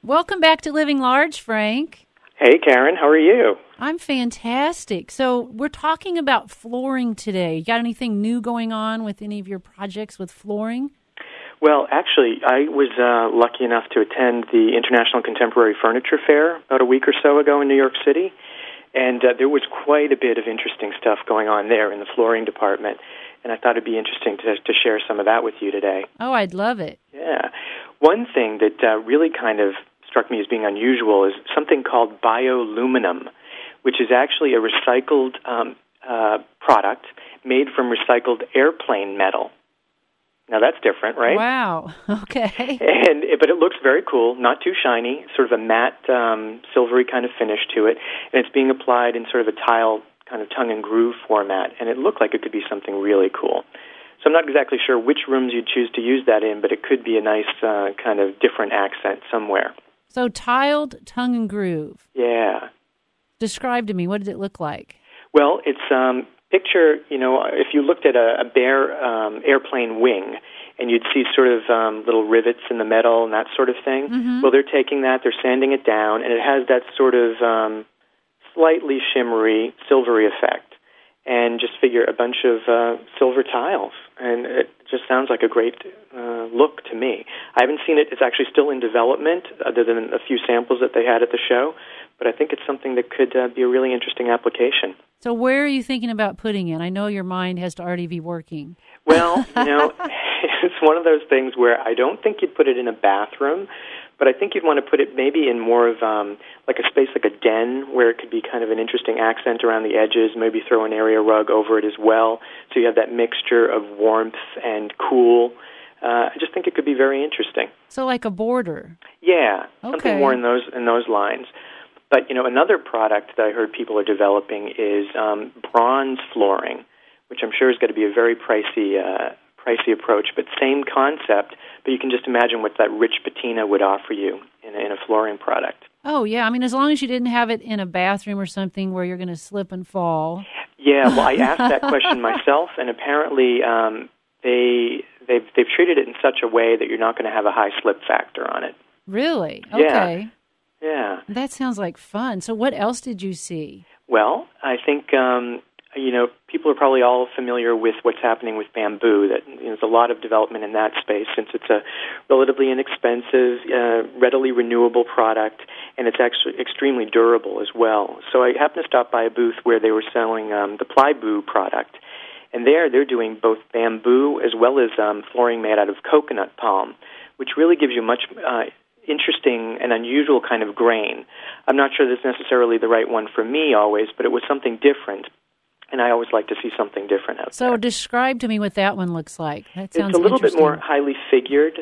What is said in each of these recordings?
Welcome back to Living Large, Frank. Hey, Karen. How are you? I'm fantastic. So we're talking about flooring today. You got anything new going on with any of your projects with flooring? Well, actually, I was lucky enough to attend the International Contemporary Furniture Fair about a week or so ago in New York City, and there was quite a bit of interesting stuff going on there in the flooring department, and I thought it'd be interesting to share some of that with you today. Oh, I'd love it. Yeah. One thing that really kind of struck me as being unusual is something called bioluminum, which is actually a recycled product made from recycled airplane metal. Now, that's different, right? Wow. Okay. But it looks very cool, not too shiny, sort of a matte, silvery kind of finish to it, and it's being applied in sort of a tile kind of tongue and groove format, and it looked like it could be something really cool. So I'm not exactly sure which rooms you'd choose to use that in, but it could be a nice kind of different accent somewhere. So tiled tongue and groove. Yeah. Describe to me, what does it look like? Well, it's picture, if you looked at a bare airplane wing, and you'd see sort of little rivets in the metal and that sort of thing. Mm-hmm. Well, they're taking that, they're sanding it down, and it has that sort of slightly shimmery, silvery effect. And just figure a bunch of silver tiles, and it just sounds like a great look to me. I haven't seen it. It's actually still in development, other than a few samples that they had at the show, but I think it's something that could be a really interesting application. So where are you thinking about putting it? I know your mind has to already be working. Well, it's one of those things where I don't think you'd put it in a bathroom, but I think you'd want to put it maybe in more of like a space like a den where it could be kind of an interesting accent around the edges, maybe throw an area rug over it as well, so you have that mixture of warmth and cool. I just think it could be very interesting. So like a border? Yeah, okay. Something more in those lines. But, another product that I heard people are developing is bronze flooring, which I'm sure is going to be a very pricey approach, but same concept, but you can just imagine what that rich patina would offer you in a flooring product. Oh, yeah. I mean, as long as you didn't have it in a bathroom or something where you're going to slip and fall. Yeah, well, I asked that question myself, and apparently they've treated it in such a way that you're not going to have a high slip factor on it. Really? Okay. Yeah. That sounds like fun. So what else did you see? Well, I think people are probably all familiar with what's happening with bamboo. That there's a lot of development in that space since it's a relatively inexpensive, readily renewable product, and it's actually extremely durable as well. So I happened to stop by a booth where they were selling the Plyboo product, and they're doing both bamboo as well as flooring made out of coconut palm, which really gives you much interesting and unusual kind of grain. I'm not sure that's necessarily the right one for me always, but it was something different. And I always like to see something different out there. So describe to me what that one looks like. That sounds It's a little bit interesting. more highly figured,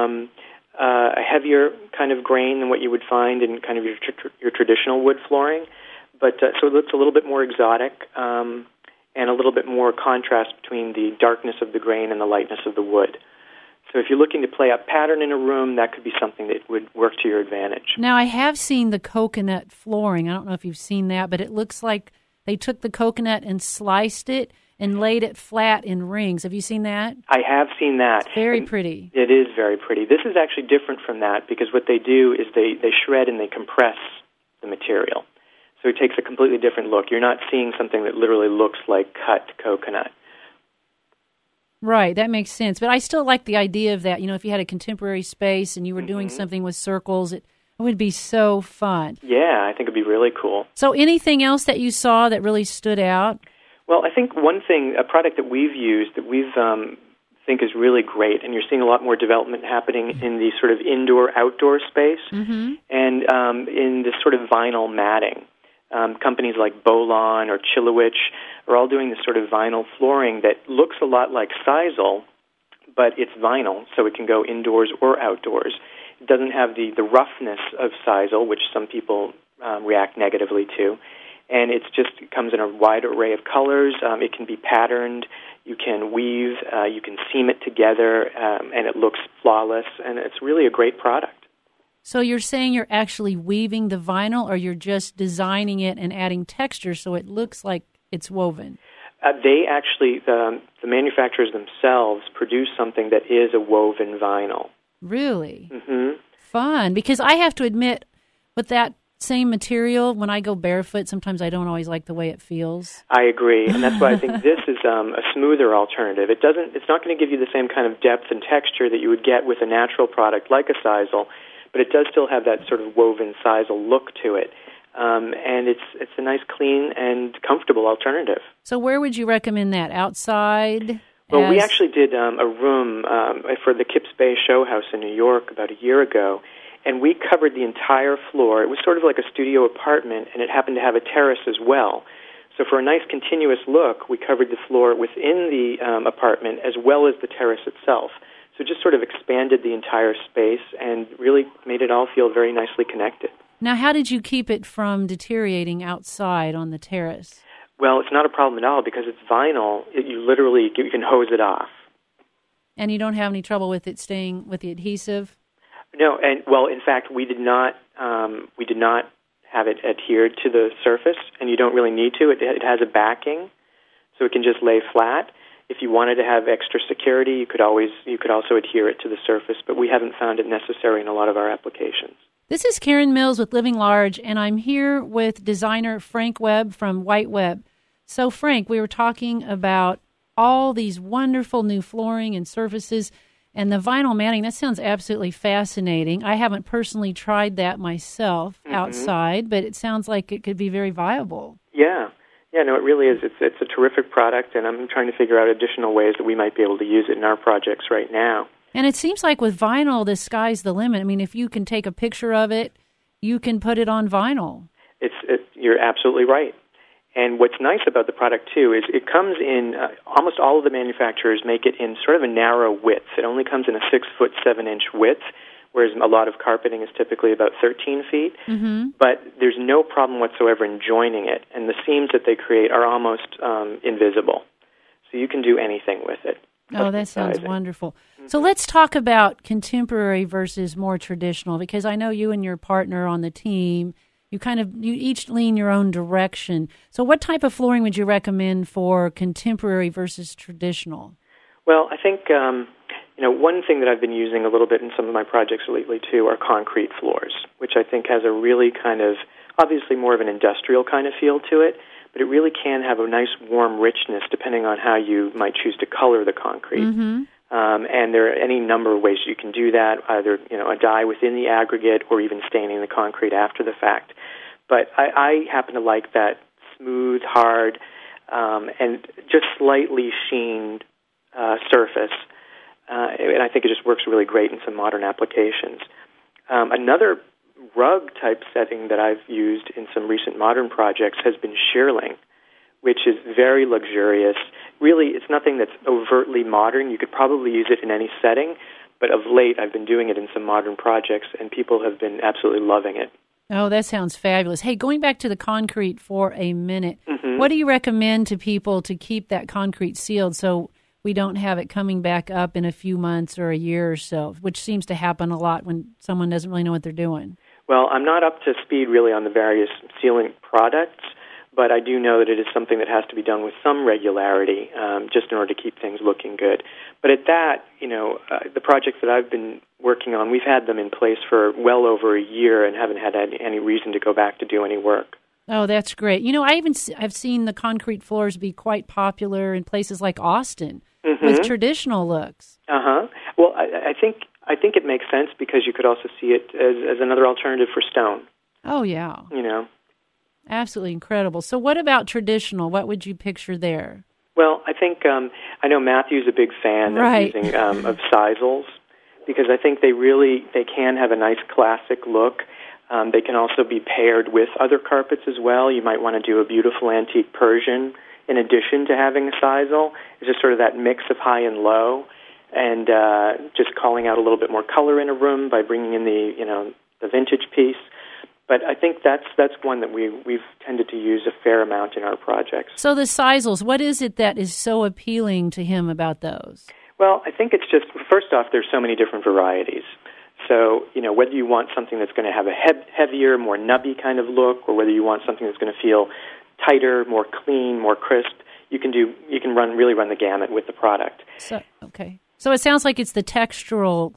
a heavier kind of grain than what you would find in kind of your traditional wood flooring. But so it looks a little bit more exotic and a little bit more contrast between the darkness of the grain and the lightness of the wood. So if you're looking to play out pattern in a room, that could be something that would work to your advantage. Now, I have seen the coconut flooring. I don't know if you've seen that, but it looks like they took the coconut and sliced it and laid it flat in rings. Have you seen that? I have seen that. It's very pretty. It is very pretty. This is actually different from that because what they do is they shred and they compress the material. So it takes a completely different look. You're not seeing something that literally looks like cut coconut. Right, that makes sense. But I still like the idea of that. If you had a contemporary space and you were doing something with circles, it would be so fun. Yeah, I think it would be really cool. So anything else that you saw that really stood out? Well, I think one thing, a product that we've used that we've think is really great, and you're seeing a lot more development happening in the sort of indoor-outdoor space, and in this sort of vinyl matting. Companies like Bolon or Chilowich are all doing this sort of vinyl flooring that looks a lot like Sisal, but it's vinyl, so it can go indoors or outdoors. It doesn't have the roughness of Sisal, which some people react negatively to, and it comes in a wide array of colors. It can be patterned. You can weave. You can seam it together, and it looks flawless, and it's really a great product. So you're saying you're actually weaving the vinyl, or you're just designing it and adding texture so it looks like it's woven? They actually, the manufacturers themselves produce something that is a woven vinyl. Really? Mm-hmm. fun. Because I have to admit, with that same material, when I go barefoot, sometimes I don't always like the way it feels. I agree, and that's why I think this is a smoother alternative. It's not going to give you the same kind of depth and texture that you would get with a natural product like a sisal, but it does still have that sort of woven sisal look to it. And it's a nice, clean, and comfortable alternative. So where would you recommend that? Outside? Well, we actually did a room for the Kips Bay Show House in New York about a year ago, and we covered the entire floor. It was sort of like a studio apartment, and it happened to have a terrace as well. So for a nice continuous look, we covered the floor within the apartment as well as the terrace itself. So just sort of expanded the entire space and really made it all feel very nicely connected. Now, how did you keep it from deteriorating outside on the terrace? Well, it's not a problem at all because it's vinyl. You can hose it off. And you don't have any trouble with it staying with the adhesive? No, and well, in fact, we did not have it adhered to the surface, and you don't really need to. It has a backing, so it can just lay flat. If you wanted to have extra security, you could also adhere it to the surface, but we haven't found it necessary in a lot of our applications. This is Karen Mills with Living Large, and I'm here with designer Frank Webb from White Web. So, Frank, we were talking about all these wonderful new flooring and surfaces, and the vinyl matting. That sounds absolutely fascinating. I haven't personally tried that myself outside, but it sounds like it could be very viable. Yeah, no, it really is. It's a terrific product, and I'm trying to figure out additional ways that we might be able to use it in our projects right now. And it seems like with vinyl, the sky's the limit. I mean, if you can take a picture of it, you can put it on vinyl. You're absolutely right. And what's nice about the product, too, is it comes in, almost all of the manufacturers make it in sort of a narrow width. It only comes in a 6-foot, 7-inch width, whereas a lot of carpeting is typically about 13 feet. Mm-hmm. But there's no problem whatsoever in joining it, and the seams that they create are almost invisible. So you can do anything with it. Oh, that sounds wonderful. So let's talk about contemporary versus more traditional, because I know you and your partner on the team, you each lean your own direction. So what type of flooring would you recommend for contemporary versus traditional? Well, I think one thing that I've been using a little bit in some of my projects lately, too, are concrete floors, which I think has a really kind of, obviously more of an industrial kind of feel to it, but it really can have a nice warm richness depending on how you might choose to color the concrete. Mm-hmm. And there are any number of ways you can do that, either a dye within the aggregate or even staining the concrete after the fact. But I happen to like that smooth, hard, and just slightly sheened surface. And I think it just works really great in some modern applications. Another rug-type setting that I've used in some recent modern projects has been shearling, which is very luxurious. Really, it's nothing that's overtly modern. You could probably use it in any setting, but of late I've been doing it in some modern projects, and people have been absolutely loving it. Oh, that sounds fabulous. Hey, going back to the concrete for a minute, what do you recommend to people to keep that concrete sealed so we don't have it coming back up in a few months or a year or so, which seems to happen a lot when someone doesn't really know what they're doing? Well, I'm not up to speed really on the various sealing products, but I do know that it is something that has to be done with some regularity just in order to keep things looking good. But at that, the projects that I've been working on, we've had them in place for well over a year and haven't had any reason to go back to do any work. Oh, that's great. I've seen the concrete floors be quite popular in places like Austin with traditional looks. Well, I think it makes sense because you could also see it as another alternative for stone. Oh, yeah. Absolutely incredible. So what about traditional? What would you picture there? Well, I think I know Matthew's a big fan of using of sisals because I think they can have a nice classic look. They can also be paired with other carpets as well. You might want to do a beautiful antique Persian in addition to having a sisal. It's just sort of that mix of high and low, and just calling out a little bit more color in a room by bringing in the vintage piece. But I think that's one that we've tended to use a fair amount in our projects. So the sisals, what is it that is so appealing to him about those? Well, I think it's just, first off, there's so many different varieties. So, whether you want something that's going to have a heavier, more nubby kind of look, or whether you want something that's going to feel tighter, more clean, more crisp, you can really run the gamut with the product. So it sounds like it's the textural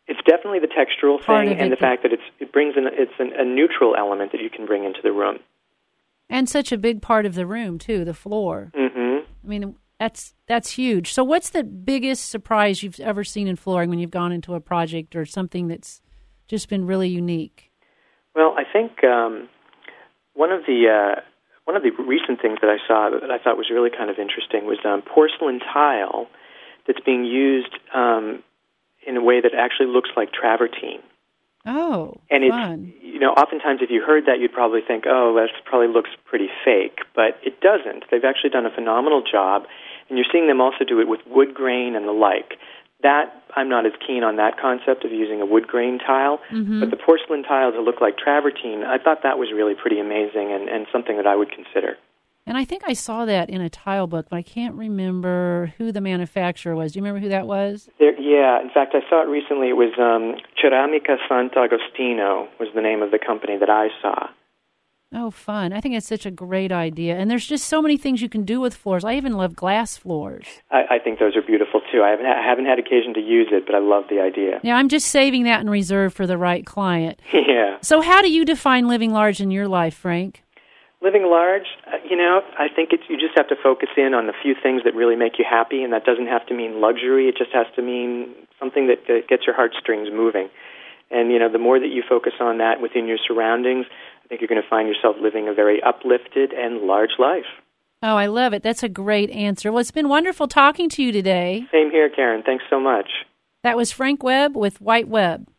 It's definitely the textural Part thing of and it, the fact that it brings in a neutral element that you can bring into the room. and such a big part of the room too, the floor. Mm-hmm. I mean, that's huge. So what's the biggest surprise you've ever seen in flooring when you've gone into a project or something that's just been really unique? Well, I think one of the recent things that I saw that I thought was really kind of interesting was porcelain tile that's being used in a way that actually looks like travertine. Oh, and fun. it's, oftentimes if you heard that, you'd probably think, oh, that probably looks pretty fake, but it doesn't. They've actually done a phenomenal job, and you're seeing them also do it with wood grain and the like. That, I'm not as keen on that concept of using a wood grain tile, but the porcelain tiles that look like travertine, I thought that was really pretty amazing and something that I would consider. And I think I saw that in a tile book, but I can't remember who the manufacturer was. Do you remember who that was? Yeah, in fact, I saw it recently. It was Ceramica Sant'Agostino was the name of the company that I saw. Oh, fun. I think it's such a great idea. And there's just so many things you can do with floors. I even love glass floors. I think those are beautiful, too. I haven't had occasion to use it, but I love the idea. Yeah, I'm just saving that in reserve for the right client. Yeah. So how do you define living large in your life, Frank? Living large, I think you just have to focus in on the few things that really make you happy, and that doesn't have to mean luxury. It just has to mean something that gets your heartstrings moving. And, the more that you focus on that within your surroundings, I think you're going to find yourself living a very uplifted and large life. Oh, I love it. That's a great answer. Well, it's been wonderful talking to you today. Same here, Karen. Thanks so much. That was Frank Webb with White Webb.